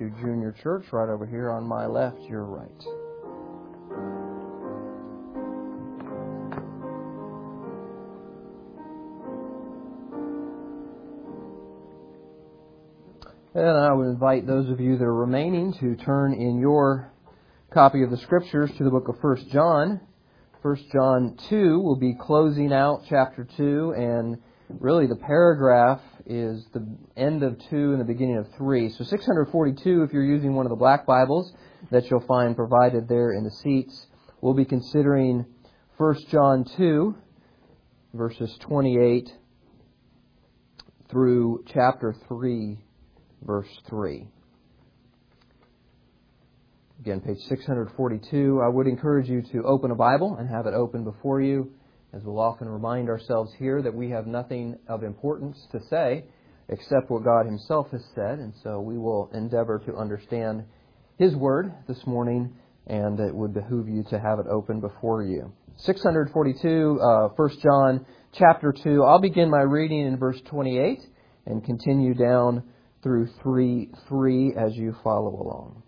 to Junior Church right over here on my left, your right. And I would invite those of you that are remaining to turn in your copy of the Scriptures to the book of 1 John. 1 John 2 will be closing out chapter 2, and really the paragraph is the end of 2 and the beginning of 3. So 642, if you're using one of the black Bibles that you'll find provided there in the seats, we'll be considering 1 John 2, verses 28 through chapter 3, verse 3. Again, page 642. I would encourage you to open a Bible and have it open before you, as we'll often remind ourselves here that we have nothing of importance to say except what God Himself has said, and so we will endeavor to understand His Word this morning, and it would behoove you to have it open before you. 642, 1 John chapter 2. I'll begin my reading in verse 28 and continue down through 3:3 as you follow along.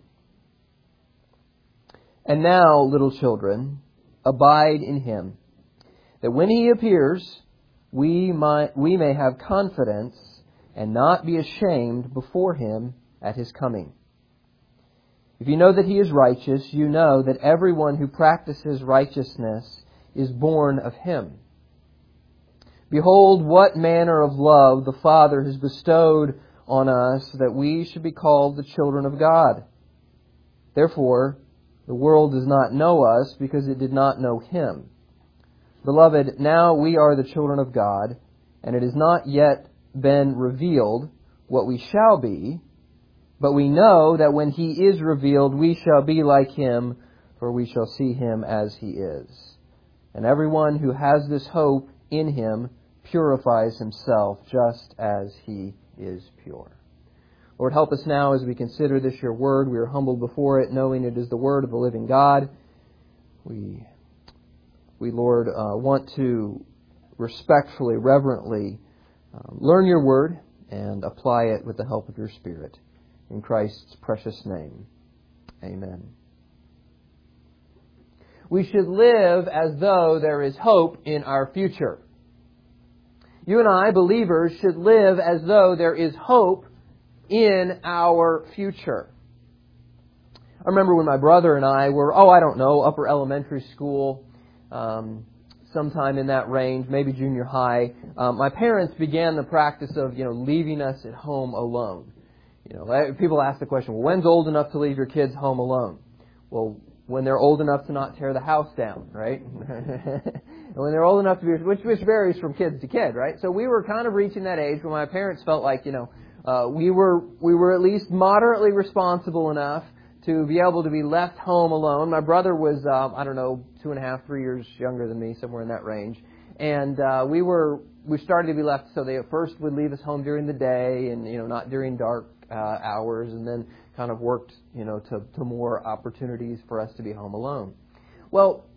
And now, little children, abide in Him, that when He appears, we may have confidence and not be ashamed before Him at His coming. If you know that He is righteous, you know that everyone who practices righteousness is born of Him. Behold, what manner of love the Father has bestowed on us, that we should be called the children of God. Therefore, the world does not know us because it did not know Him. Beloved, now we are the children of God, and it has not yet been revealed what we shall be, but we know that when He is revealed, we shall be like Him, for we shall see Him as He is. And everyone who has this hope in Him purifies himself just as He is pure. Lord, help us now as we consider this Your Word. We are humbled before it, knowing it is the Word of the living God. We Lord, want to respectfully, reverently learn Your Word and apply it with the help of Your Spirit. In Christ's precious name, amen. We should live as though there is hope in our future. You and I, believers, should live as though there is hope in our future. I remember when my brother and I were, upper elementary school, sometime in that range, maybe junior high. My parents began the practice of, leaving us at home alone. People ask the question, well, when's old enough to leave your kids home alone? Well, when they're old enough to not tear the house down, right? And when they're old enough to be, which varies from kid to kid, right? So we were kind of reaching that age where my parents felt like, we were at least moderately responsible enough to be able to be left home alone. My brother was, 2.5, 3 years younger than me, somewhere in that range. And we started to be left, so they at first would leave us home during the day and, not during dark hours, and then kind of worked, to more opportunities for us to be home alone. Well,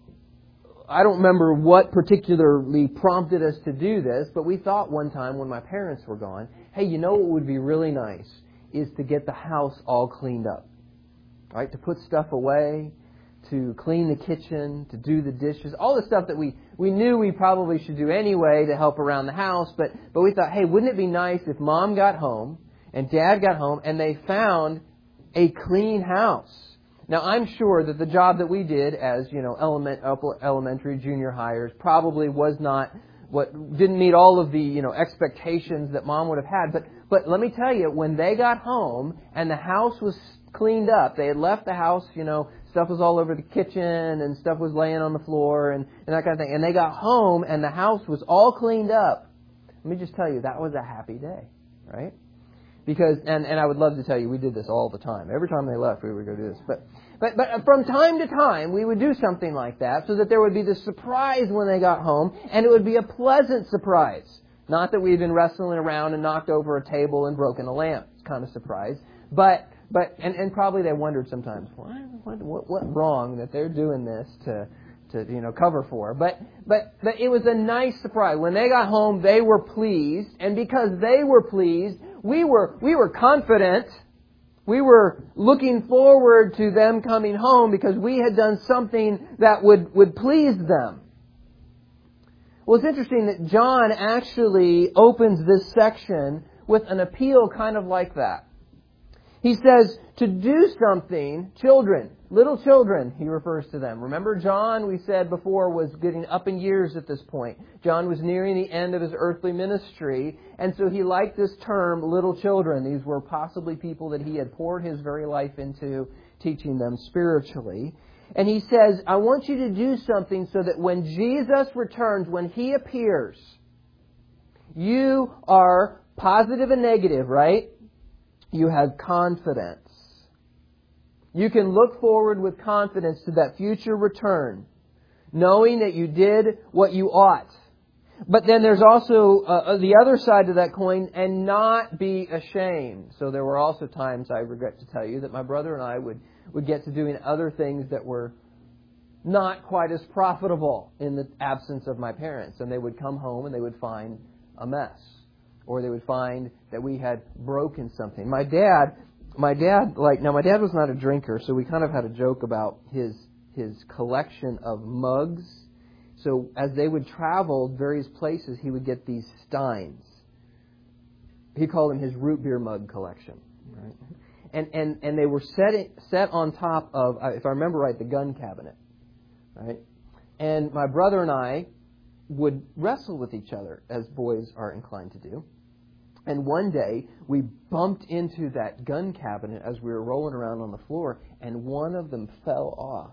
I don't remember what particularly prompted us to do this, but we thought one time when my parents were gone, hey, what would be really nice is to get the house all cleaned up, right? To put stuff away, to clean the kitchen, to do the dishes, all the stuff that we knew we probably should do anyway to help around the house, but we thought, hey, wouldn't it be nice if Mom got home and Dad got home and they found a clean house? Now, I'm sure that the job that we did as, upper elementary, junior hires probably was not didn't meet all of the, expectations that Mom would have had. But let me tell you, when they got home and the house was cleaned up, they had left the house, stuff was all over the kitchen and stuff was laying on the floor and that kind of thing. And they got home and the house was all cleaned up. Let me just tell you, that was a happy day, right? Because, and I would love to tell you, we did this all the time. Every time they left, we would go do this. But from time to time, we would do something like that so that there would be this surprise when they got home, and it would be a pleasant surprise. Not that we'd been wrestling around and knocked over a table and broken a lamp kind of surprise. But probably they wondered sometimes, what wrong that they're doing this to cover for. But it was a nice surprise. When they got home, they were pleased, and because they were pleased, we were confident We were looking forward to them coming home because we had done something that would please them. Well, it's interesting that John actually opens this section with an appeal kind of like that. He says, to do something, children, little children, he refers to them. Remember, John, we said before, was getting up in years at this point. John was nearing the end of his earthly ministry, and so he liked this term, little children. These were possibly people that he had poured his very life into, teaching them spiritually. And he says, I want you to do something so that when Jesus returns, when He appears, you are positive and negative, right? You have confidence. You can look forward with confidence to that future return, knowing that you did what you ought. But then there's also the other side of that coin, and not be ashamed. So there were also times, I regret to tell you, that my brother and I would get to doing other things that were not quite as profitable in the absence of my parents. And they would come home and they would find a mess. Or they would find that we had broken something. My dad was not a drinker, so we kind of had a joke about his collection of mugs. So as they would travel various places, he would get these steins. He called them his root beer mug collection. Right? And they were set on top of, if I remember right, the gun cabinet. Right? And my brother and I would wrestle with each other, as boys are inclined to do. And one day, we bumped into that gun cabinet as we were rolling around on the floor, and one of them fell off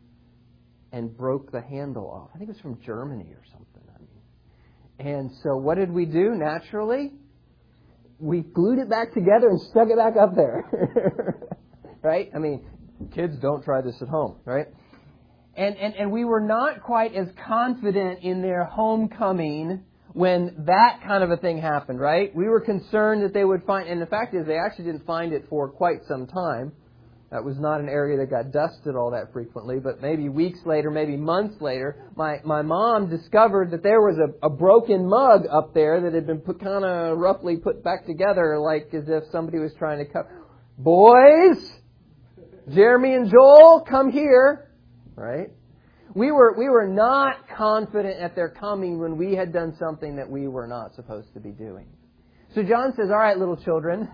and broke the handle off. I think it was from Germany or something. And so what did we do naturally? We glued it back together and stuck it back up there. Right? I mean, kids, don't try this at home, right? And we were not quite as confident in their homecoming when that kind of a thing happened, right? We were concerned that they would find, and the fact is they actually didn't find it for quite some time. That was not an area that got dusted all that frequently, but maybe weeks later, maybe months later, my mom discovered that there was a broken mug up there that had been kind of roughly put back together, like as if somebody was trying to cut. Boys, Jeremy and Joel, come here, right? We were not confident at their coming when we had done something that we were not supposed to be doing. So John says, all right, little children,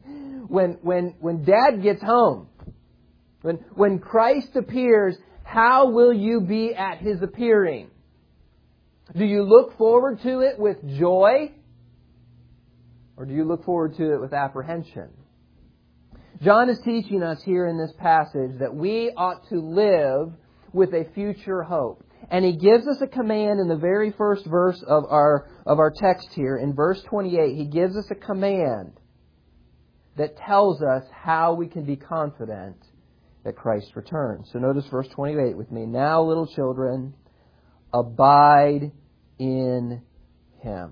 when Dad gets home, when Christ appears, how will you be at His appearing? Do you look forward to it with joy? Or do you look forward to it with apprehension? John is teaching us here in this passage that we ought to live with a future hope. And he gives us a command in the very first verse of our text here. In verse 28, he gives us a command that tells us how we can be confident that Christ returns. So notice verse 28 with me. Now, little children, abide in Him.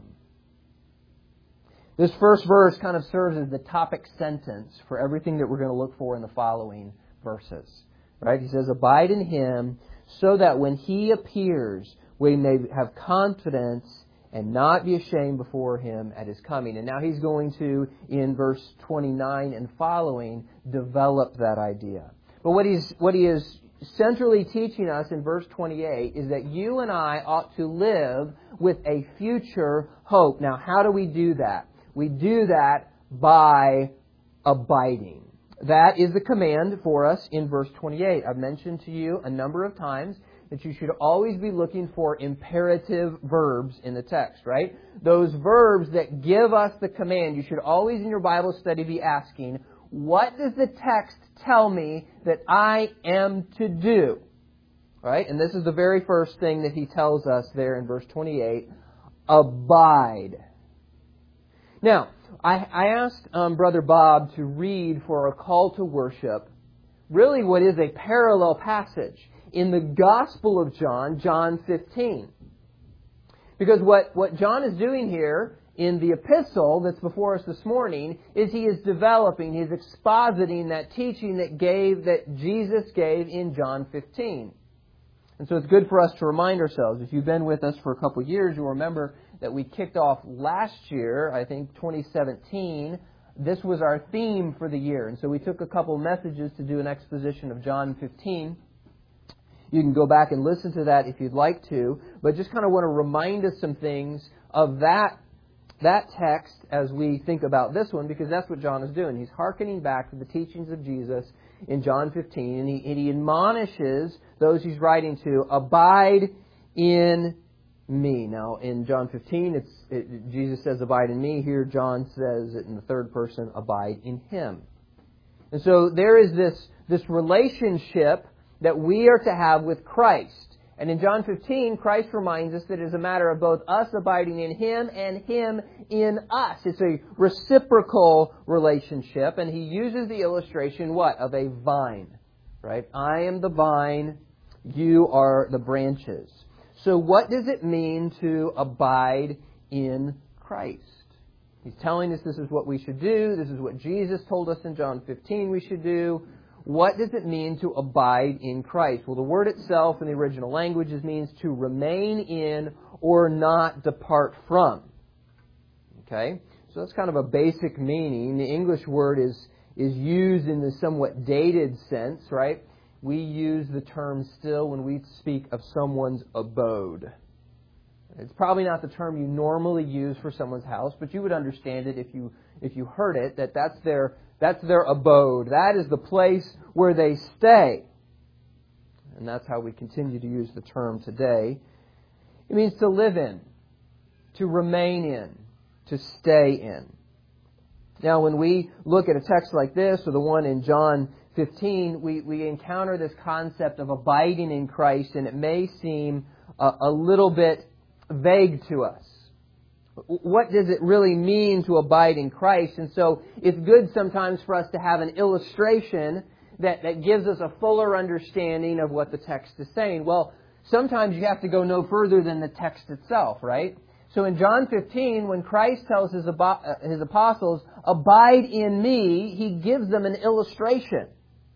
This first verse kind of serves as the topic sentence for everything that we're going to look for in the following verses. Right? He says, abide in Him so that when He appears, we may have confidence and not be ashamed before Him at His coming. And now he's going to, in verse 29 and following, develop that idea. But what he is centrally teaching us in verse 28 is that you and I ought to live with a future hope. Now, how do we do that? We do that by abiding. That is the command for us in verse 28. I've mentioned to you a number of times that you should always be looking for imperative verbs in the text, right? Those verbs that give us the command. You should always in your Bible study be asking, what does the text tell me that I am to do? Right? And this is the very first thing that he tells us there in verse 28. Abide. Now, I asked Brother Bob to read for a call to worship really what is a parallel passage in the Gospel of John, John 15. Because what John is doing here in the epistle that's before us this morning is he is developing, he's expositing that teaching that Jesus gave in John 15. And so it's good for us to remind ourselves. If you've been with us for a couple of years, you'll remember that we kicked off last year, I think 2017, this was our theme for the year. And so we took a couple messages to do an exposition of John 15. You can go back and listen to that if you'd like to, but just kind of want to remind us some things of that text as we think about this one, because that's what John is doing. He's hearkening back to the teachings of Jesus in John 15, and he admonishes those he's writing to, abide in me. Now, in John 15, Jesus says, abide in me. Here, John says it in the third person, abide in him. And so there is this relationship that we are to have with Christ. And in John 15, Christ reminds us that it is a matter of both us abiding in him and him in us. It's a reciprocal relationship, and he uses the illustration, what? Of a vine, right? I am the vine, you are the branches. So what does it mean to abide in Christ? He's telling us this is what we should do. This is what Jesus told us in John 15 we should do. What does it mean to abide in Christ? Well, the word itself in the original languages means to remain in or not depart from. Okay? So that's kind of a basic meaning. The English word is used in the somewhat dated sense, right? We use the term still when we speak of someone's abode. It's probably not the term you normally use for someone's house, but you would understand it if you heard it, that's their abode. That is the place where they stay. And that's how we continue to use the term today. It means to live in, to remain in, to stay in. Now, when we look at a text like this, or the one in John 15, we encounter this concept of abiding in Christ, and it may seem a little bit vague to us. What does it really mean to abide in Christ? And so it's good sometimes for us to have an illustration that gives us a fuller understanding of what the text is saying. Well, sometimes you have to go no further than the text itself, right? So in John 15, when Christ tells his apostles, abide in me, he gives them an illustration.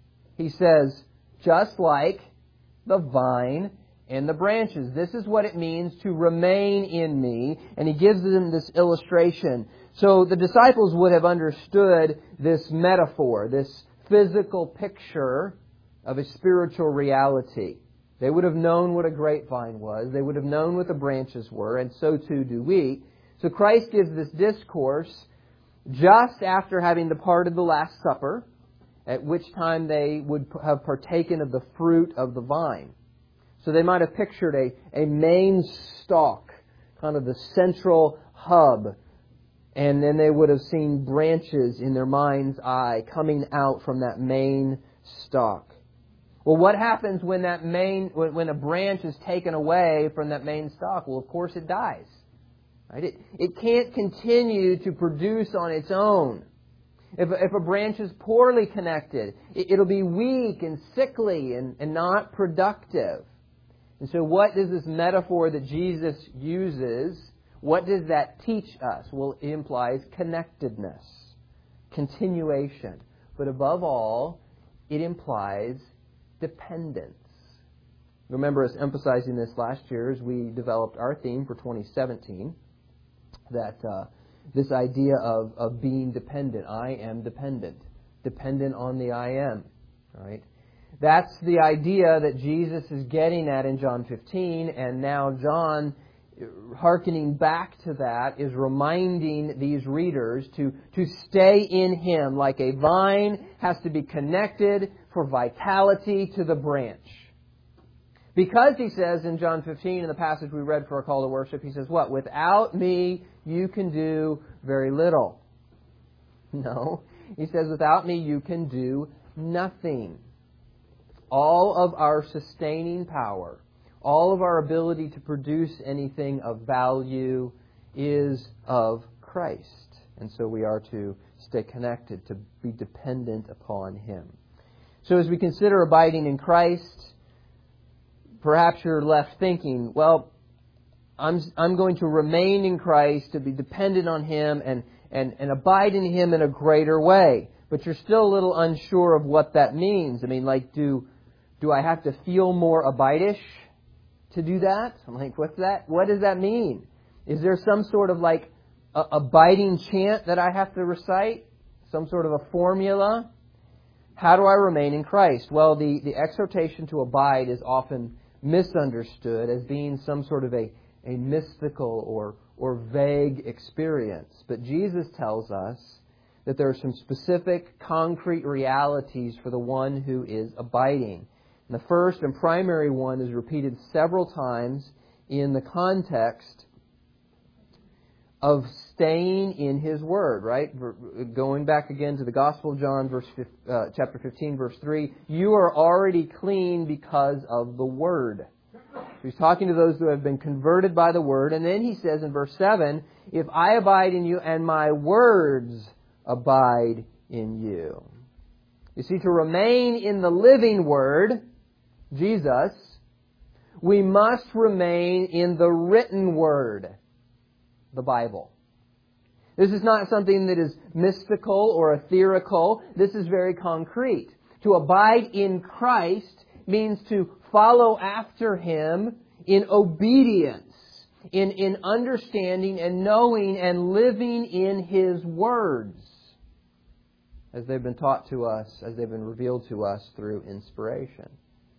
He says, just like the vine and the branches. This is what it means to remain in me. And he gives them this illustration. So the disciples would have understood this metaphor, this physical picture of a spiritual reality. They would have known what a grapevine was. They would have known what the branches were, and so too do we. So Christ gives this discourse just after having departed the Last Supper, at which time they would have partaken of the fruit of the vine. So they might have pictured a main stalk, kind of the central hub, and then they would have seen branches in their mind's eye coming out from that main stalk. Well, what happens when when a branch is taken away from that main stalk? Well, of course it dies. Right? It can't continue to produce on its own. If a branch is poorly connected, it'll be weak and sickly and not productive. And so what does this metaphor that Jesus uses, what does that teach us? Well, it implies connectedness, continuation. But above all, it implies dependence. Remember us emphasizing this last year as we developed our theme for 2017, that this idea of being dependent. I am dependent. Dependent on the I am. Right? That's the idea that Jesus is getting at in John 15, and now John, hearkening back to that, is reminding these readers to stay in him, like a vine has to be connected for vitality to the branch. Because he says in John 15, in the passage we read for our call to worship, he says, what? Without me, you can do very little. No. He says, without me, you can do nothing. All of our sustaining power, all of our ability to produce anything of value is of Christ. And so we are to stay connected, to be dependent upon him. So as we consider abiding in Christ, perhaps you're left thinking, well, I'm going to remain in Christ, to be dependent on him and abide in him in a greater way. But you're still a little unsure of what that means. I mean, like, do I have to feel more abide-ish to do that? I'm like, what's that? What does that mean? Is there some sort of like abiding chant that I have to recite? some sort of a formula. How do I remain in Christ? Well, the exhortation to abide is often misunderstood as being some sort of a mystical or vague experience. But Jesus tells us that there are some specific, concrete realities for the one who is abiding. And the first and primary one is repeated several times in the context of staying in His Word, right? Going back again to the Gospel of John, chapter 15, verse 3, you are already clean because of the Word. So He's talking to those who have been converted by the Word. And then He says in verse 7, if I abide in you and my words abide in you. You see, to remain in the living Word, Jesus, we must remain in the written Word, the Bible. This is not something that is mystical or etherical. This is very concrete. To abide in Christ means to follow after Him in obedience, in understanding and knowing and living in His words as they've been taught to us, as they've been revealed to us through inspiration.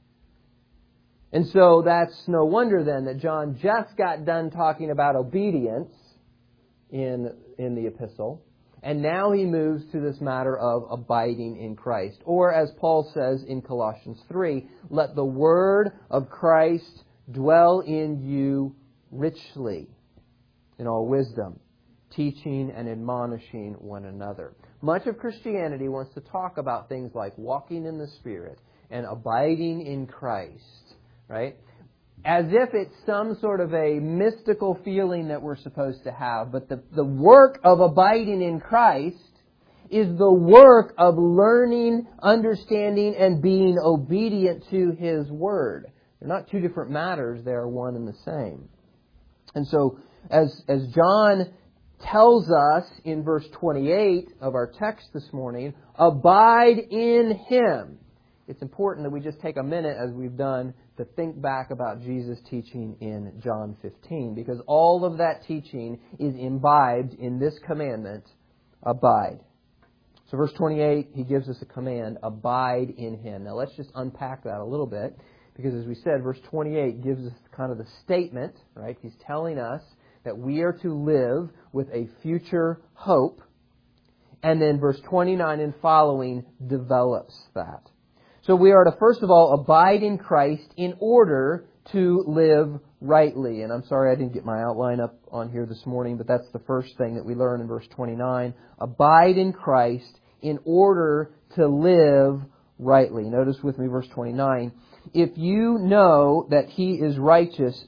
And so that's no wonder then that John just got done talking about obedience in the epistle, and now he moves to this matter of abiding in Christ. Or as Paul says in Colossians 3, let the word of Christ dwell in you richly in all wisdom, teaching and admonishing one another. Much of Christianity wants to talk about things like walking in the Spirit and abiding in Christ, right? As if it's some sort of a mystical feeling that we're supposed to have. But the work of abiding in Christ is the work of learning, understanding, and being obedient to His Word. They're not two different matters. They are one and the same. And so, as John tells us in verse 28 of our text this morning, abide in Him. It's important that we just take a minute, as we've done, to think back about Jesus' teaching in John 15, because all of that teaching is imbibed in this commandment, abide. So verse 28, he gives us a command, abide in Him. Now let's just unpack that a little bit, because as we said, verse 28 gives us kind of the statement, right? He's telling us that we are to live with a future hope, and then verse 29 and following develops that. So we are to, first of all, abide in Christ in order to live rightly. And I'm sorry I didn't get my outline up on here this morning, but that's the first thing that we learn in verse 29. Abide in Christ in order to live rightly. Notice with me verse 29. If you know that He is righteous,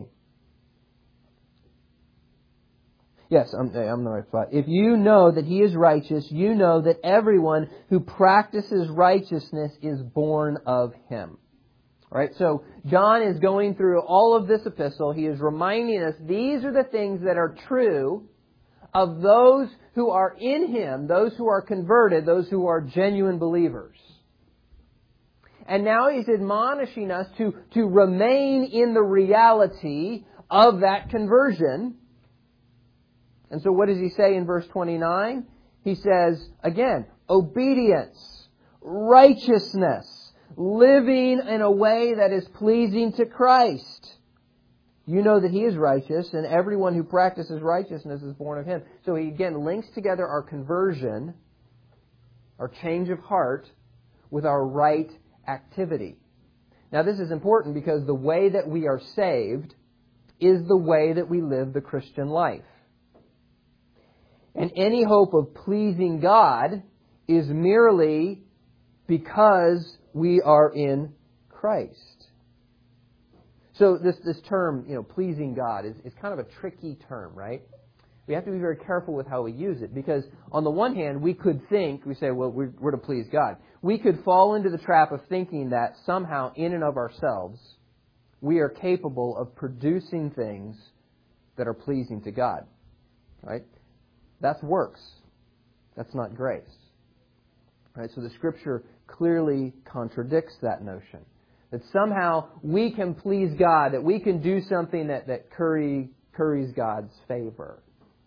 Yes, I'm in the right spot. If you know that He is righteous, you know that everyone who practices righteousness is born of Him. All right, so John is going through all of this epistle. He is reminding us these are the things that are true of those who are in Him, those who are converted, those who are genuine believers. And now he's admonishing us to remain in the reality of that conversion. And so what does he say in verse 29? He says, again, obedience, righteousness, living in a way that is pleasing to Christ. You know that He is righteous, and everyone who practices righteousness is born of Him. So he again links together our conversion, our change of heart, with our right activity. Now this is important because the way that we are saved is the way that we live the Christian life. And any hope of pleasing God is merely because we are in Christ. So this term, pleasing God is kind of a tricky term, right? We have to be very careful with how we use it, because on the one hand, we say, well, we're to please God. We could fall into the trap of thinking that somehow in and of ourselves, we are capable of producing things that are pleasing to God, right? That's works. That's not grace. Right? So the Scripture clearly contradicts that notion. That somehow we can please God, that we can do something that curries God's favor.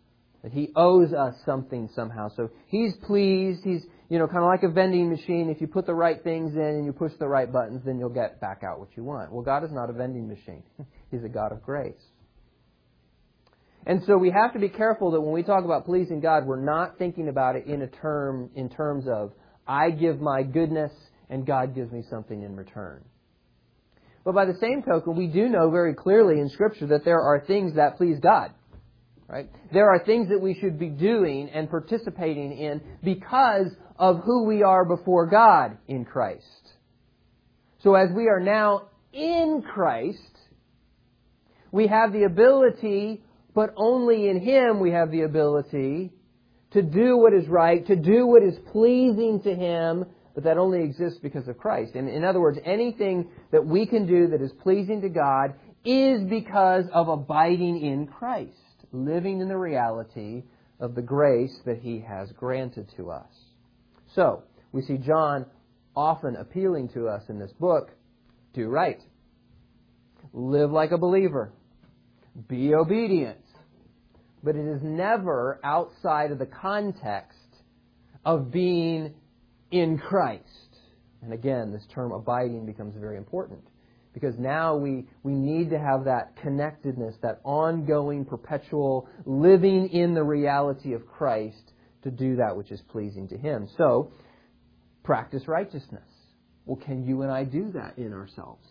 That He owes us something somehow. So He's pleased. He's, kind of like a vending machine. If you put the right things in and you push the right buttons, then you'll get back out what you want. Well, God is not a vending machine. He's a God of grace. And so we have to be careful that when we talk about pleasing God, we're not thinking about it in terms of, I give my goodness and God gives me something in return. But by the same token, we do know very clearly in Scripture that there are things that please God. Right? There are things that we should be doing and participating in because of who we are before God in Christ. So as we are now in Christ, we have the ability, but only in Him we have the ability to do what is right, to do what is pleasing to Him, but that only exists because of Christ. And in other words, anything that we can do that is pleasing to God is because of abiding in Christ, living in the reality of the grace that He has granted to us. So, we see John often appealing to us in this book, do right. Live like a believer. Be obedient. But it is never outside of the context of being in Christ. And again, this term abiding becomes very important. Because now we need to have that connectedness, that ongoing, perpetual living in the reality of Christ to do that which is pleasing to Him. So, practice righteousness. Well, can you and I do that in ourselves?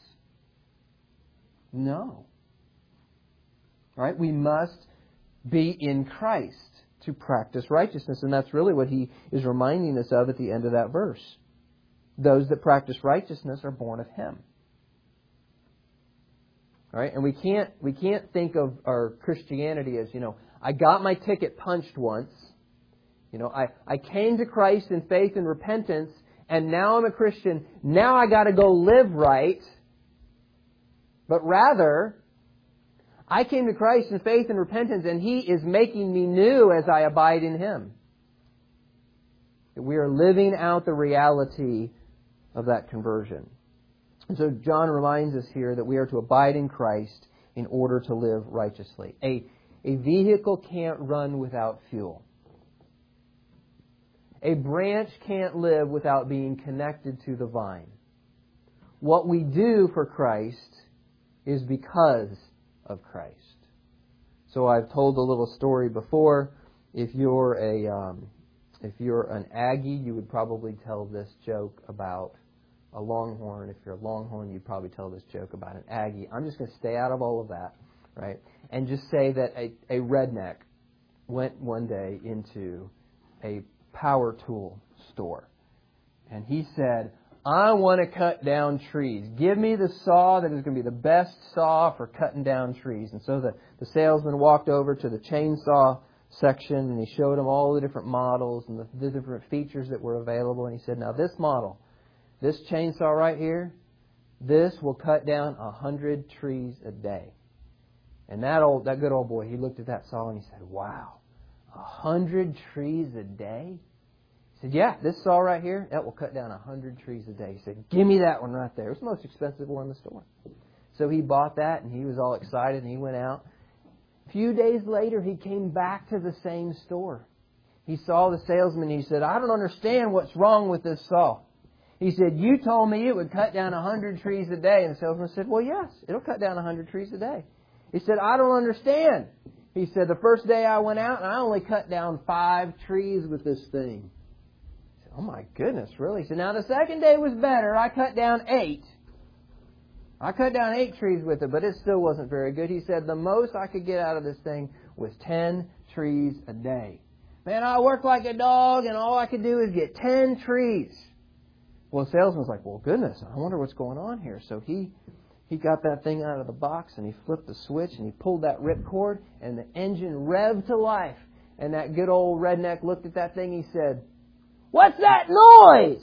No. Right? We must be in Christ to practice righteousness. And that's really what he is reminding us of at the end of that verse. Those that practice righteousness are born of Him. All right? And we can't think of our Christianity as, I got my ticket punched once. I came to Christ in faith and repentance, and now I'm a Christian. Now I got to go live right. But rather, I came to Christ in faith and repentance, and He is making me new as I abide in Him. We are living out the reality of that conversion. And so John reminds us here that we are to abide in Christ in order to live righteously. A vehicle can't run without fuel. A branch can't live without being connected to the vine. What we do for Christ is because of Christ. So I've told a little story before. If you're an Aggie, you would probably tell this joke about a Longhorn. If you're a Longhorn, you'd probably tell this joke about an Aggie. I'm just going to stay out of all of that, right? And just say that a redneck went one day into a power tool store. And he said, I want to cut down trees. Give me the saw that is going to be the best saw for cutting down trees. And so the salesman walked over to the chainsaw section and he showed him all the different models and the different features that were available. And he said, now this model, this chainsaw right here, this will cut down 100 trees a day. And that good old boy, he looked at that saw and he said, wow, 100 trees a day? He said, yeah, this saw right here, that will cut down 100 trees a day. He said, give me that one right there. It was the most expensive one in the store. So he bought that and he was all excited and he went out. A few days later, he came back to the same store. He saw the salesman and he said, I don't understand what's wrong with this saw. He said, you told me it would cut down 100 trees a day. And the salesman said, well, yes, it'll cut down 100 trees a day. He said, I don't understand. He said, the first day I went out and I only cut down 5 trees with this thing. He said, oh my goodness, really? He said, now the second day was better. I cut down 8. I cut down 8 trees with it, but it still wasn't very good. He said, the most I could get out of this thing was 10 trees a day. Man, I worked like a dog and all I could do is get 10 trees. Well, the salesman's like, well, goodness, I wonder what's going on here. So he got that thing out of the box and he flipped the switch and he pulled that ripcord and the engine revved to life. And that good old redneck looked at that thing. He said, what's that noise?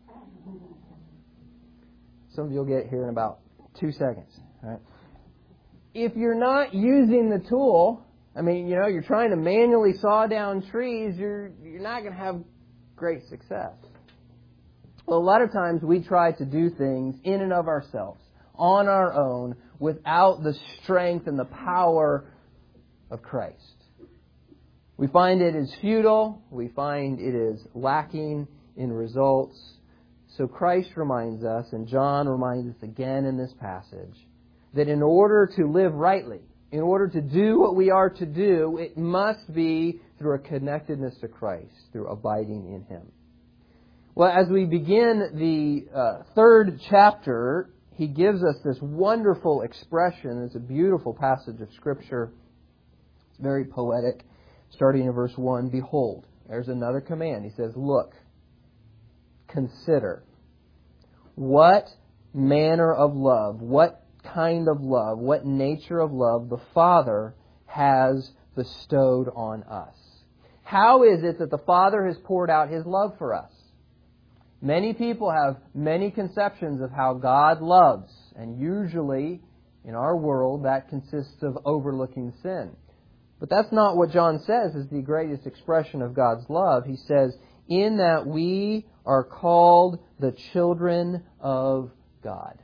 Some of you will get it here in about 2 seconds. Right? If you're not using the tool, you're trying to manually saw down trees, you're not going to have great success. Well, a lot of times we try to do things in and of ourselves, on our own, without the strength and the power of Christ. We find it is futile. We find it is lacking in results. So Christ reminds us, and John reminds us again in this passage, that in order to live rightly, in order to do what we are to do, it must be through a connectedness to Christ, through abiding in Him. Well, as we begin the third chapter, he gives us this wonderful expression. It's a beautiful passage of Scripture. It's very poetic. Starting in verse 1, behold, there's another command. He says, look, consider what manner of love, what kind of love, what nature of love the Father has bestowed on us. How is it that the Father has poured out His love for us? Many people have many conceptions of how God loves, and usually in our world that consists of overlooking sin. But that's not what John says is the greatest expression of God's love. He says, in that we are called the children of God.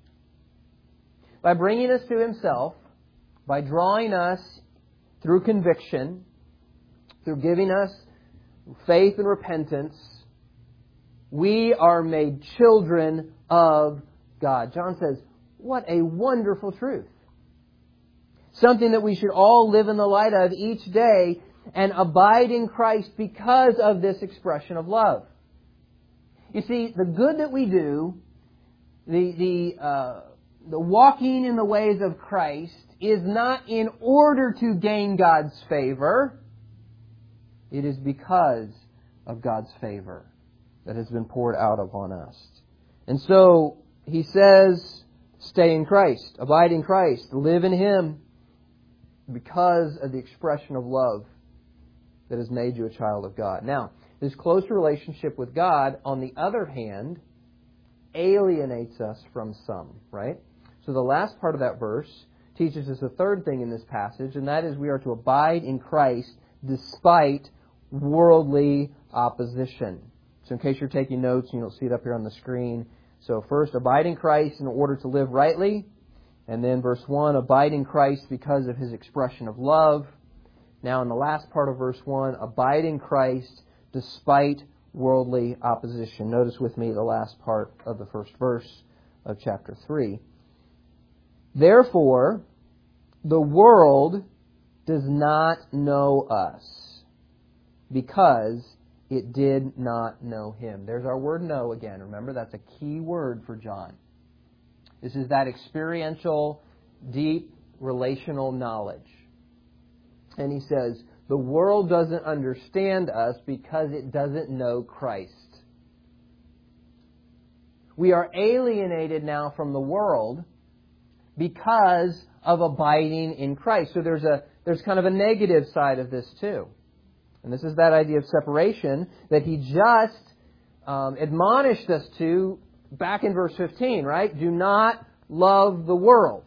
By bringing us to Himself, by drawing us through conviction, through giving us faith and repentance, we are made children of God. John says, what a wonderful truth. Something that we should all live in the light of each day and abide in Christ because of this expression of love. You see, the good that we do, the walking in the ways of Christ, is not in order to gain God's favor. It is because of God's favor that has been poured out upon us. And so, he says, stay in Christ, abide in Christ, live in Him, because of the expression of love that has made you a child of God. Now, this close relationship with God, on the other hand, alienates us from some, right? So the last part of that verse teaches us a third thing in this passage, and that is we are to abide in Christ despite worldly opposition. So in case you're taking notes, and you'll see it up here on the screen. So first, abide in Christ in order to live rightly. And then verse 1, abide in Christ because of His expression of love. Now in the last part of verse 1, abide in Christ despite worldly opposition. Notice with me the last part of the first verse of chapter 3. Therefore, the world does not know us because it did not know Him. There's our word know again. Remember, that's a key word for John. This is that experiential, deep, relational knowledge. And he says, the world doesn't understand us because it doesn't know Christ. We are alienated now from the world because of abiding in Christ. So there's kind of a negative side of this too. And this is that idea of separation that he just admonished us to back in verse 15, right? Do not love the world.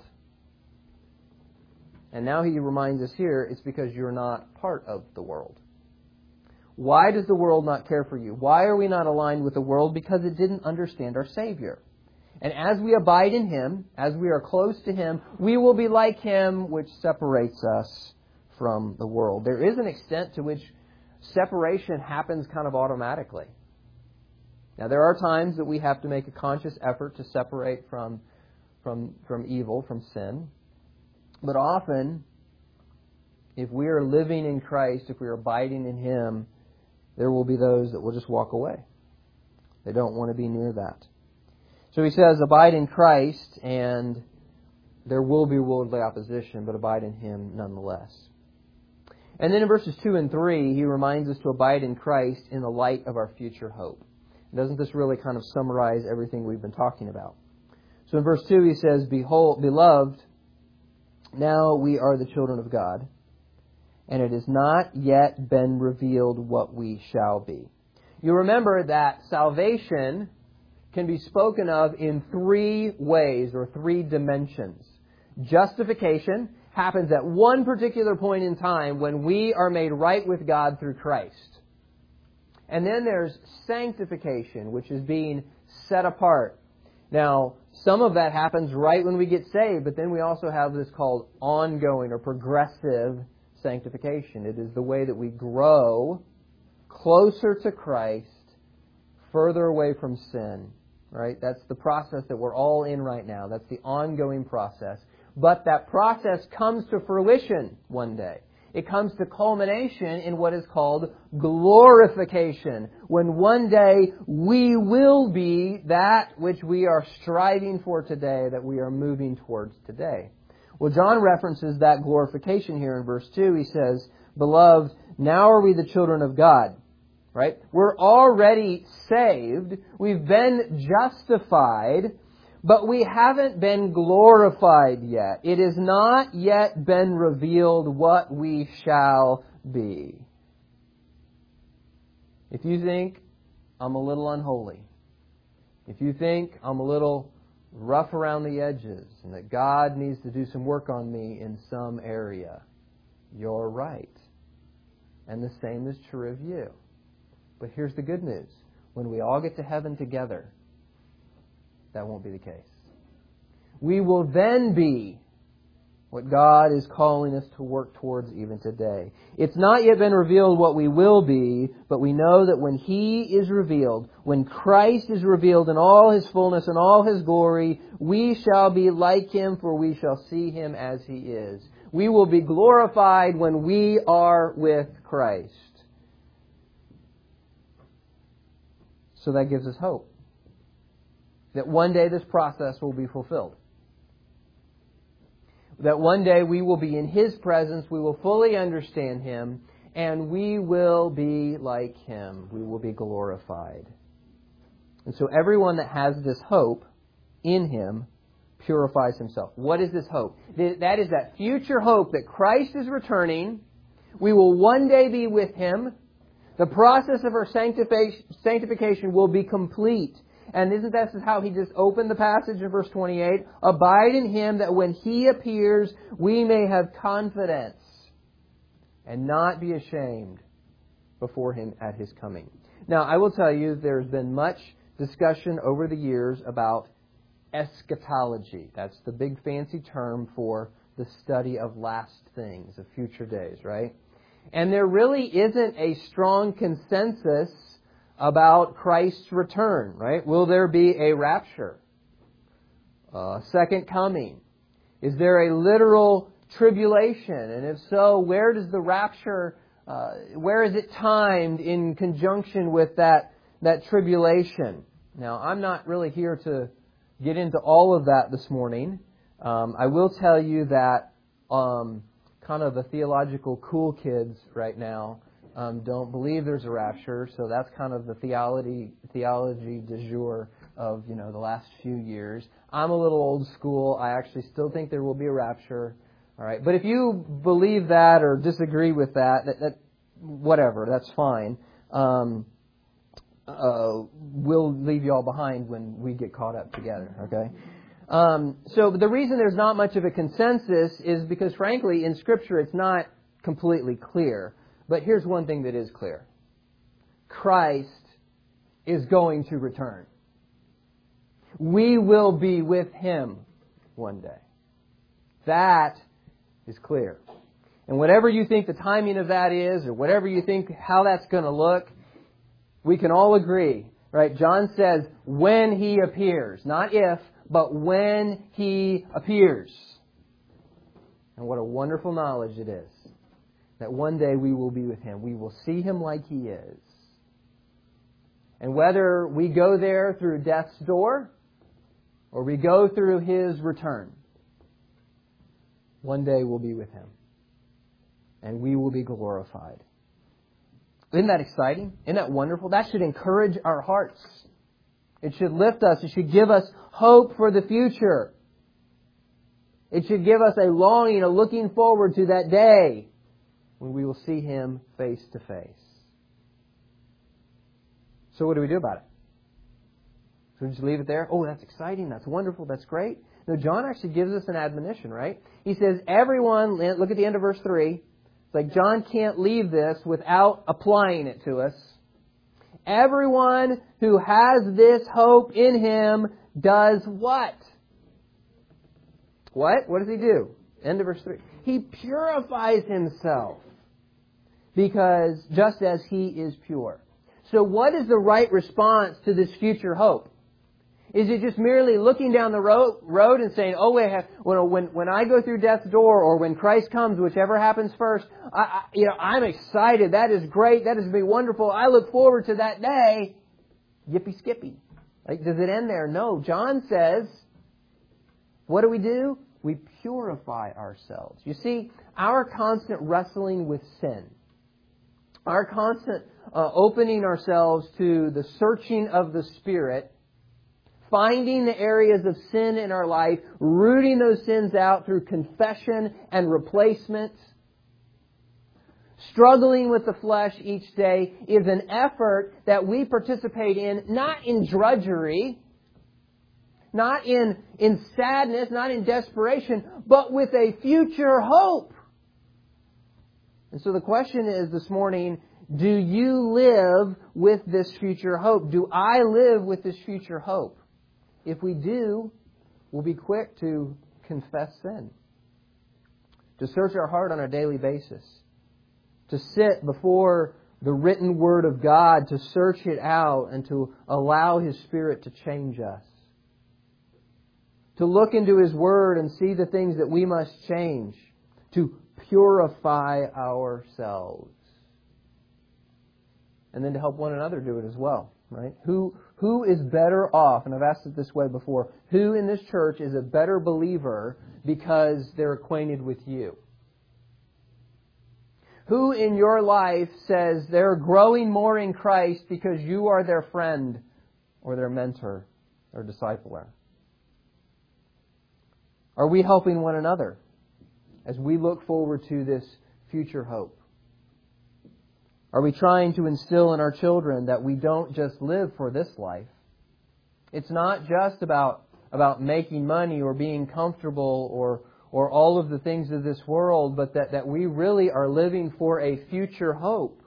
And now he reminds us here, it's because you're not part of the world. Why does the world not care for you? Why are we not aligned with the world? Because it didn't understand our Savior. And as we abide in Him, as we are close to Him, we will be like Him, which separates us from the world. There is an extent to which separation happens kind of automatically. Now, there are times that we have to make a conscious effort to separate from evil, from sin. But often, if we are living in Christ, if we are abiding in Him, there will be those that will just walk away. They don't want to be near that. So he says, abide in Christ, and there will be worldly opposition, but abide in Him nonetheless. And then in verses 2 and 3, he reminds us to abide in Christ in the light of our future hope. Doesn't this really kind of summarize everything we've been talking about? So in verse 2 he says, behold, beloved, now we are the children of God, and it has not yet been revealed what we shall be. You remember that salvation can be spoken of in three ways or three dimensions. Justification happens at one particular point in time when we are made right with God through Christ. And then there's sanctification, which is being set apart. Now, some of that happens right when we get saved, but then we also have this called ongoing or progressive sanctification. It is the way that we grow closer to Christ, further away from sin. Right? That's the process that we're all in right now. That's the ongoing process. But that process comes to fruition one day. It comes to culmination in what is called glorification, when one day we will be that which we are striving for today, that we are moving towards today. Well, John references that glorification here in verse 2. He says, "Beloved, now are we the children of God." Right? We're already saved. We've been justified, but we haven't been glorified yet. It has not yet been revealed what we shall be. If you think I'm a little unholy, if you think I'm a little rough around the edges and that God needs to do some work on me in some area, you're right. And the same is true of you. But here's the good news. When we all get to heaven together, that won't be the case. We will then be what God is calling us to work towards even today. It's not yet been revealed what we will be, but we know that when He is revealed, when Christ is revealed in all His fullness and all His glory, we shall be like Him, for we shall see Him as He is. We will be glorified when we are with Christ. So that gives us hope that one day this process will be fulfilled. That one day we will be in His presence, we will fully understand Him, and we will be like Him. We will be glorified. And so everyone that has this hope in Him purifies himself. What is this hope? That is that future hope that Christ is returning. We will one day be with Him. The process of our sanctification will be complete. And isn't that how he just opened the passage in verse 28? Abide in Him, that when He appears, we may have confidence and not be ashamed before Him at His coming. Now, I will tell you, there's been much discussion over the years about eschatology. That's the big fancy term for the study of last things, of future days, right? And there really isn't a strong consensus about Christ's return, right? Will there be a rapture? Second coming? Is there a literal tribulation? And if so, where does the rapture, where is it timed in conjunction with that tribulation? Now, I'm not really here to get into all of that this morning. I will tell you that kind of the theological cool kids right now don't believe there's a rapture, so that's kind of the theology du jour of the last few years. I'm a little old school. I actually still think there will be a rapture. All right, but if you believe that or disagree with that whatever, that's fine. We'll leave you all behind when we get caught up together. Okay. So the reason there's not much of a consensus is because, frankly, in Scripture it's not completely clear. But here's one thing that is clear. Christ is going to return. We will be with Him one day. That is clear. And whatever you think the timing of that is, or whatever you think how that's going to look, we can all agree, right? John says, when He appears, not if, but when He appears. And what a wonderful knowledge it is that one day we will be with Him. We will see Him like He is. And whether we go there through death's door or we go through His return, one day we'll be with Him. And we will be glorified. Isn't that exciting? Isn't that wonderful? That should encourage our hearts. It should lift us. It should give us hope for the future. It should give us a longing, a looking forward to that day when we will see Him face to face. So what do we do about it? So we just leave it there? Oh, that's exciting. That's wonderful. That's great. No, John actually gives us an admonition, right? He says, everyone, look at the end of verse 3. It's like John can't leave this without applying it to us. Everyone who has this hope in Him does what? What? What does he do? End of verse 3. He purifies himself because just as he is pure. So what is the right response to this future hope? Is it just merely looking down the road and saying, oh, wait, when I go through death's door or when Christ comes, whichever happens first, I'm excited. That is great. That is going to be wonderful. I look forward to that day. Yippee skippy. Like, does it end there? No. John says, what do? We purify ourselves. You see, our constant wrestling with sin, our constant opening ourselves to the searching of the Spirit, finding the areas of sin in our life, rooting those sins out through confession and replacement, struggling with the flesh each day is an effort that we participate in, not in drudgery, not in sadness, not in desperation, but with a future hope. And so the question is this morning, do you live with this future hope? Do I live with this future hope? If we do, we'll be quick to confess sin, to search our heart on a daily basis, to sit before the written Word of God, to search it out and to allow His Spirit to change us, to look into His Word and see the things that we must change, to purify ourselves, and then to help one another do it as well. Right? Who is better off, and I've asked it this way before, who in this church is a better believer because they're acquainted with you? Who in your life says they're growing more in Christ because you are their friend or their mentor or discipler? Are we helping one another as we look forward to this future hope? Are we trying to instill in our children that we don't just live for this life? It's not just about making money or being comfortable or all of the things of this world, but that we really are living for a future hope.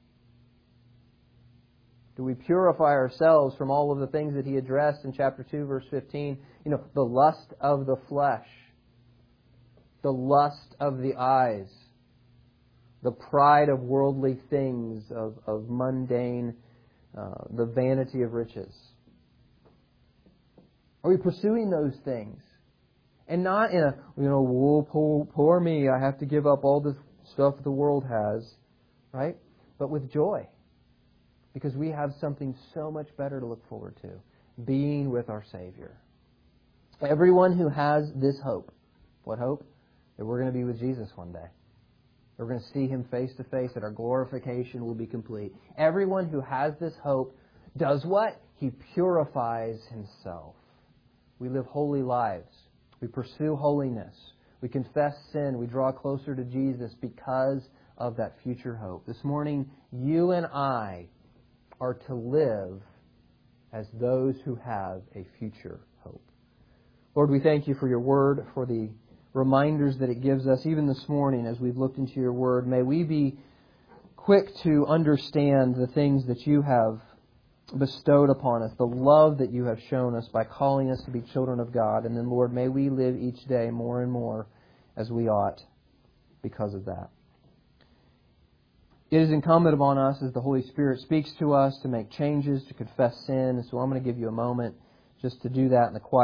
Do we purify ourselves from all of the things that he addressed in chapter 2, verse 15? The lust of the flesh, the lust of the eyes, the pride of worldly things, of mundane, the vanity of riches. Are we pursuing those things? And not in a, poor me, I have to give up all the stuff the world has, right? But with joy. Because we have something so much better to look forward to, being with our Savior. Everyone who has this hope, what hope? That we're going to be with Jesus one day. We're going to see Him face to face, that our glorification will be complete. Everyone who has this hope does what? He purifies himself. We live holy lives. We pursue holiness. We confess sin. We draw closer to Jesus because of that future hope. This morning, you and I are to live as those who have a future hope. Lord, we thank You for Your Word, for the reminders that it gives us, even this morning as we've looked into Your Word. May we be quick to understand the things that You have bestowed upon us, the love that You have shown us by calling us to be children of God. And then, Lord, may we live each day more and more as we ought because of that. It is incumbent upon us as the Holy Spirit speaks to us to make changes, to confess sin. And so I'm going to give you a moment just to do that in the quiet.